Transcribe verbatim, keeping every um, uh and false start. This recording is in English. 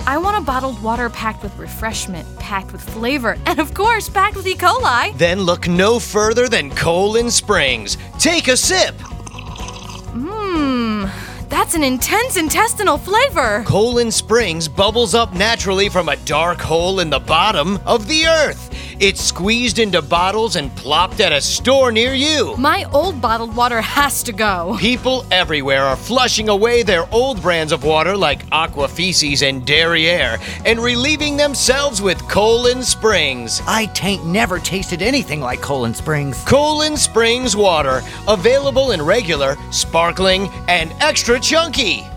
I want a bottled water packed with refreshment, packed with flavor, and of course, packed with E. coli. Then look no further than Colon Springs. Take a sip. Mmm, that's an intense intestinal flavor. Colon Springs bubbles up naturally from a dark hole in the bottom of the earth. It's squeezed into bottles and plopped at a store near you. My old bottled water has to go. People everywhere are flushing away their old brands of water like Aqua Feces and Derriere and relieving themselves with Colon Springs. I tain't never tasted anything like Colon Springs. Colon Springs water, available in regular, sparkling, and extra chunky.